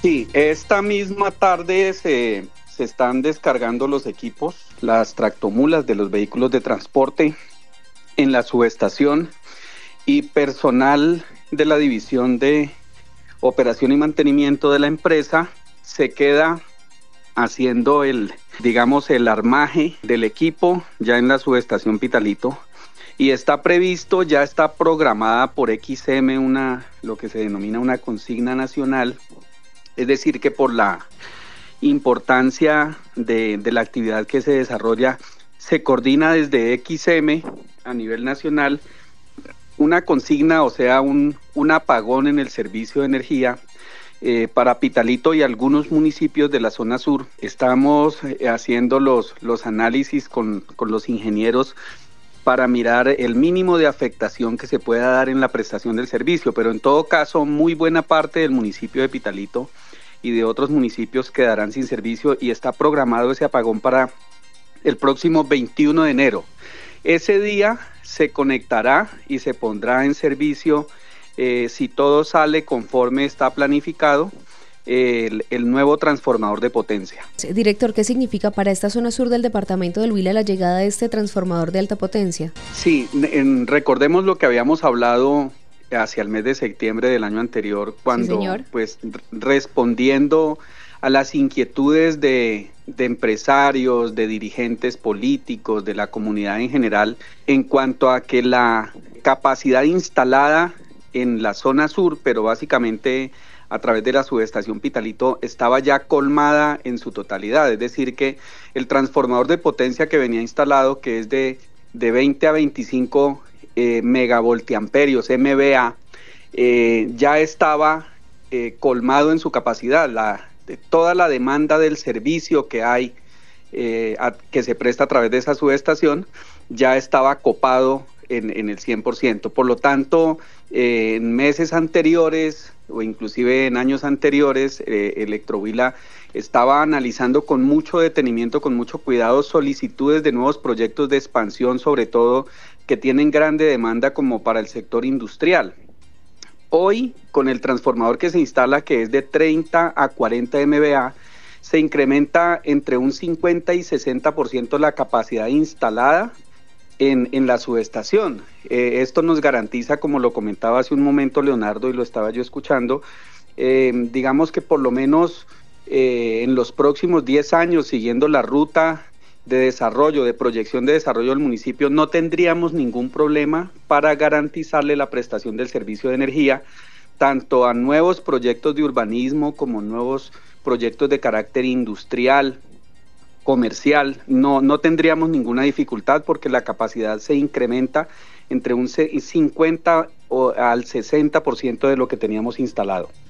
Sí, esta misma tarde se están descargando los equipos, las tractomulas de los vehículos de transporte en la subestación, y personal de la división de operación y mantenimiento de la empresa se queda haciendo el armaje del equipo ya en la subestación Pitalito, y está previsto, ya está programada por XM lo que se denomina una consigna nacional, es decir que por la importancia de la actividad que se desarrolla, se coordina desde XM a nivel nacional una consigna, o sea, un apagón en el servicio de energía para Pitalito y algunos municipios de la zona sur. Estamos haciendo los análisis con los ingenieros para mirar el mínimo de afectación que se pueda dar en la prestación del servicio, pero en todo caso, muy buena parte del municipio de Pitalito y de otros municipios quedarán sin servicio, y está programado ese apagón para el próximo 21 de enero. Ese día se conectará y se pondrá en servicio, si todo sale conforme está planificado, el nuevo transformador de potencia. Director, ¿qué significa para esta zona sur del departamento del Huila la llegada de este transformador de alta potencia? Sí, recordemos lo que habíamos hablado hacia el mes de septiembre del año anterior, cuando, sí, pues, respondiendo a las inquietudes de empresarios, de dirigentes políticos, de la comunidad en general, en cuanto a que la capacidad instalada en la zona sur, pero básicamente a través de la subestación Pitalito, estaba ya colmada en su totalidad. Es decir que el transformador de potencia que venía instalado, que es de 20 a 25 megavoltiamperios, MVA, ya estaba colmado en su capacidad. Toda la demanda del servicio que hay, que se presta a través de esa subestación, ya estaba copado en el 100%. Por lo tanto, en meses anteriores o inclusive en años anteriores, Electrohuila estaba analizando con mucho detenimiento, con mucho cuidado, solicitudes de nuevos proyectos de expansión, sobre todo que tienen grande demanda como para el sector industrial. Hoy, con el transformador que se instala, que es de 30 a 40 MVA, se incrementa entre un 50 y 60% la capacidad instalada en la subestación. Esto nos garantiza, como lo comentaba hace un momento Leonardo y lo estaba yo escuchando, digamos que por lo menos en los próximos 10 años, siguiendo la ruta de desarrollo, de proyección de desarrollo del municipio, no tendríamos ningún problema para garantizarle la prestación del servicio de energía, tanto a nuevos proyectos de urbanismo como nuevos proyectos de carácter industrial, comercial. No tendríamos ninguna dificultad porque la capacidad se incrementa entre un 50 al 60% de lo que teníamos instalado.